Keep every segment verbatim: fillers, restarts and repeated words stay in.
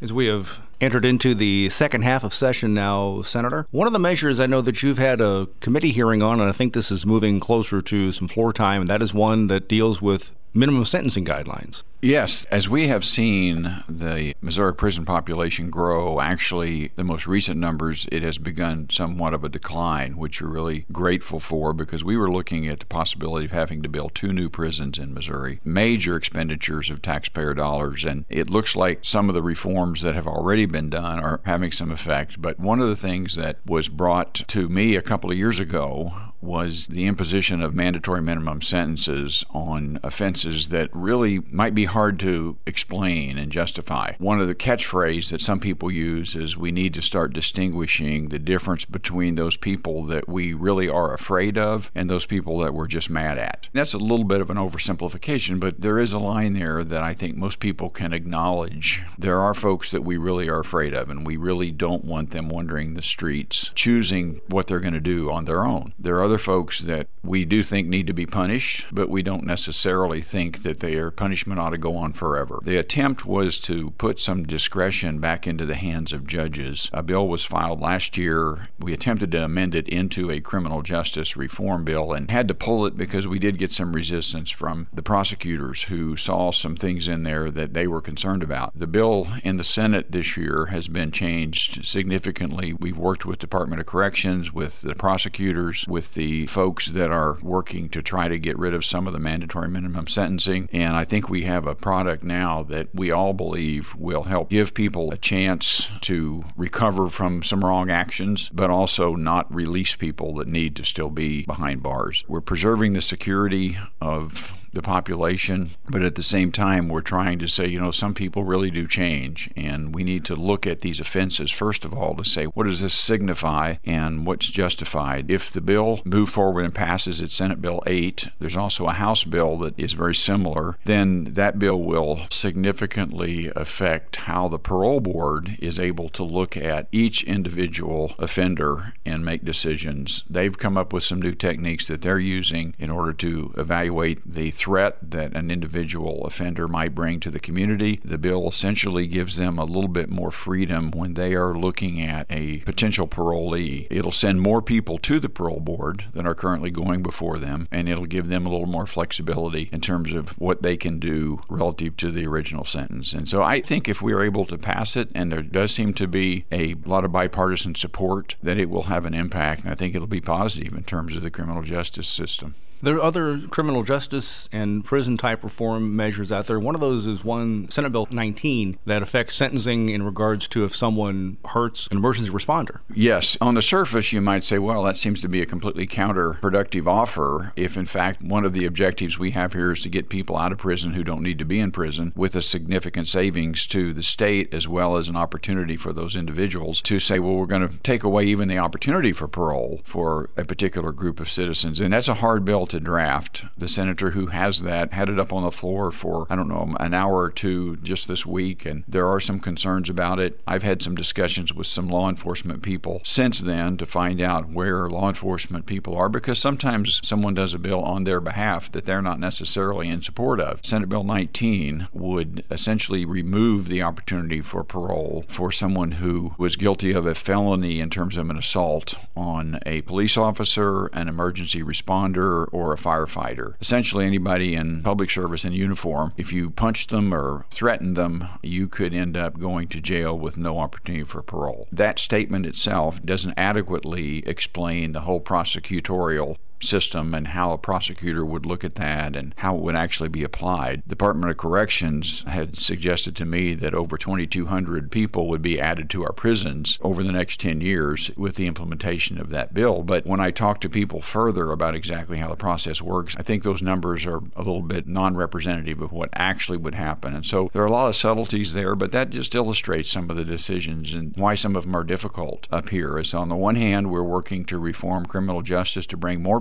As we have entered into the second half of session now, Senator, one of the measures I know that you've had a committee hearing on, and I think this is moving closer to some floor time, and that is one that deals with minimum sentencing guidelines. Yes, as we have seen the Missouri prison population grow, actually the most recent numbers, it has begun somewhat of a decline, which we're really grateful for because we were looking at the possibility of having to build two new prisons in Missouri, major expenditures of taxpayer dollars, and it looks like some of the reforms that have already been done are having some effect. But one of the things that was brought to me a couple of years ago was the imposition of mandatory minimum sentences on offenses that really might be hard to explain and justify. One of the catchphrases that some people use is we need to start distinguishing the difference between those people that we really are afraid of and those people that we're just mad at. That's a little bit of an oversimplification, but there is a line there that I think most people can acknowledge. There are folks that we really are afraid of, and we really don't want them wandering the streets, choosing what they're going to do on their own. There are other folks that we do think need to be punished, but we don't necessarily think that their punishment ought to go on forever. The attempt was to put some discretion back into the hands of judges. A bill was filed last year. We attempted to amend it into a criminal justice reform bill and had to pull it because we did get some resistance from the prosecutors who saw some things in there that they were concerned about. The bill in the Senate this year has been changed significantly. We've worked with Department of Corrections, with the prosecutors, with the folks that are working to try to get rid of some of the mandatory minimum sentencing, and I think we have a product now that we all believe will help give people a chance to recover from some wrong actions, but also not release people that need to still be behind bars. We're preserving the security of the population, but at the same time we're trying to say, you know, some people really do change, and we need to look at these offenses first of all to say, what does this signify and what's justified? If the bill moves forward and passes, it's Senate Bill eight, there's also a House bill that is very similar, then that bill will significantly affect how the parole board is able to look at each individual offender and make decisions. They've come up with some new techniques that they're using in order to evaluate the threat that an individual offender might bring to the community. The bill essentially gives them a little bit more freedom when they are looking at a potential parolee. It'll send more people to the parole board than are currently going before them, and it'll give them a little more flexibility in terms of what they can do relative to the original sentence. And so I think if we are able to pass it, and there does seem to be a lot of bipartisan support, that it will have an impact, and I think it'll be positive in terms of the criminal justice system. There are other criminal justice and prison type reform measures out there. One of those is one, Senate Bill nineteen, that affects sentencing in regards to if someone hurts an emergency responder. Yes. On the surface, you might say, well, that seems to be a completely counterproductive offer if, in fact, one of the objectives we have here is to get people out of prison who don't need to be in prison with a significant savings to the state as well as an opportunity for those individuals to say, well, we're going to take away even the opportunity for parole for a particular group of citizens. And that's a hard bill to draft. The senator who has that had it up on the floor for, I don't know, an hour or two just this week, and there are some concerns about it. I've had some discussions with some law enforcement people since then to find out where law enforcement people are, because sometimes someone does a bill on their behalf that they're not necessarily in support of. Senate Bill nineteen would essentially remove the opportunity for parole for someone who was guilty of a felony in terms of an assault on a police officer, an emergency responder, or a firefighter. Essentially anybody in public service in uniform. If you punched them or threatened them, you could end up going to jail with no opportunity for parole. That statement itself doesn't adequately explain the whole prosecutorial system and how a prosecutor would look at that and how it would actually be applied. The Department of Corrections had suggested to me that over twenty-two hundred people would be added to our prisons over the next ten years with the implementation of that bill. But when I talk to people further about exactly how the process works, I think those numbers are a little bit non-representative of what actually would happen. And so there are a lot of subtleties there, but that just illustrates some of the decisions and why some of them are difficult up here. Is on the one hand, we're working to reform criminal justice to bring more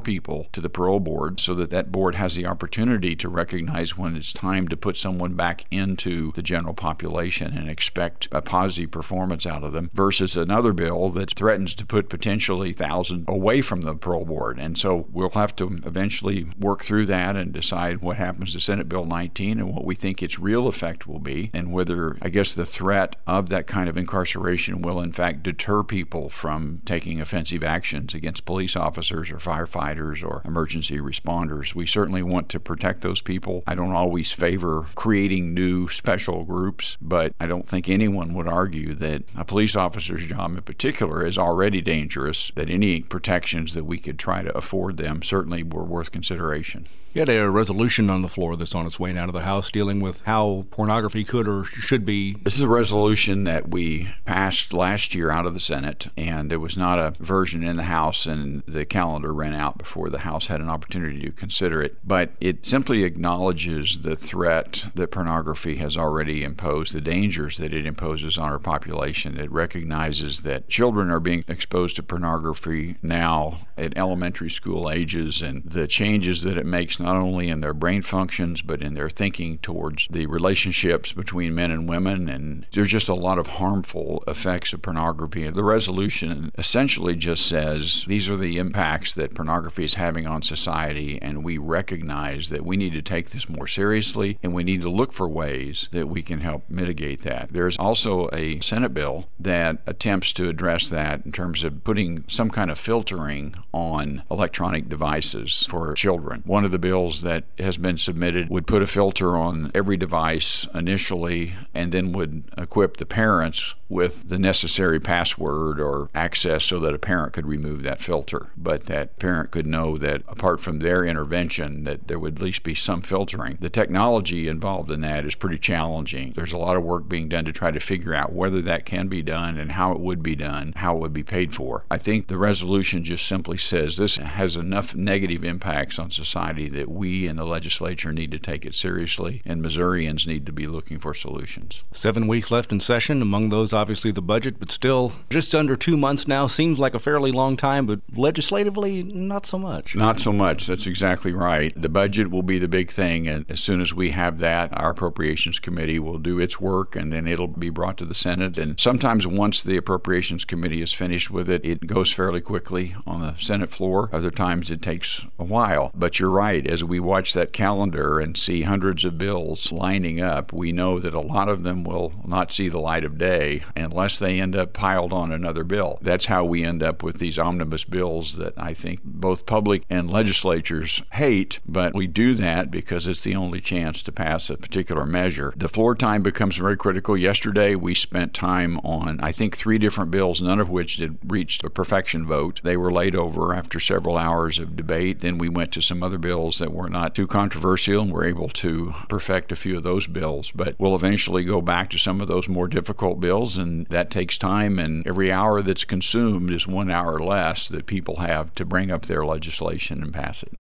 people to the parole board so that that board has the opportunity to recognize when it's time to put someone back into the general population and expect a positive performance out of them, versus another bill that threatens to put potentially thousands away from the parole board. And so we'll have to eventually work through that and decide what happens to Senate Bill nineteen and what we think its real effect will be, and whether, I guess, the threat of that kind of incarceration will in fact deter people from taking offensive actions against police officers or firefighters or emergency responders. We certainly want to protect those people. I don't always favor creating new special groups, but I don't think anyone would argue that a police officer's job in particular is already dangerous, that any protections that we could try to afford them certainly were worth consideration. You had a resolution on the floor that's on its way now to the House dealing with how pornography could or should be. This is a resolution that we passed last year out of the Senate, and there was not a version in the House, and the calendar ran out before the House had an opportunity to consider it. But it simply acknowledges the threat that pornography has already imposed, the dangers that it imposes on our population. It recognizes that children are being exposed to pornography now at elementary school ages, and the changes that it makes not only in their brain functions, but in their thinking towards the relationships between men and women. And there's just a lot of harmful effects of pornography. The resolution essentially just says these are the impacts that pornography is having on society, and we recognize that we need to take this more seriously, and we need to look for ways that we can help mitigate that. There's also a Senate bill that attempts to address that in terms of putting some kind of filtering on electronic devices for children. One of the bills that has been submitted would put a filter on every device initially, and then would equip the parents with the necessary password or access so that a parent could remove that filter. But that parent could know that apart from their intervention, that there would at least be some filtering. The technology involved in that is pretty challenging. There's a lot of work being done to try to figure out whether that can be done and how it would be done, how it would be paid for. I think the resolution just simply says this has enough negative impacts on society that we in the legislature need to take it seriously, and Missourians need to be looking for solutions. Seven weeks left in session, among those obviously the budget, but still just under two months now. Seems like a fairly long time, but legislatively, not so much. Not so much. That's exactly right. The budget will be the big thing, and as soon as we have that, our Appropriations Committee will do its work, and then it'll be brought to the Senate. And sometimes once the Appropriations Committee is finished with it, it goes fairly quickly on the Senate floor. Other times it takes a while. But you're right. As we watch that calendar and see hundreds of bills lining up, we know that a lot of them will not see the light of day unless they end up piled on another bill. That's how we end up with these omnibus bills that I think both public and legislatures hate, but we do that because it's the only chance to pass a particular measure. The floor time becomes very critical. Yesterday we spent time on, I think, three different bills, none of which had reached a perfection vote. They were laid over after several hours of debate. Then we went to some other bills that were not too controversial, and we're able to perfect a few of those bills. But we'll eventually go back to some of those more difficult bills, and that takes time, and every hour that's consumed is one hour less that people have to bring up their legislation and pass it.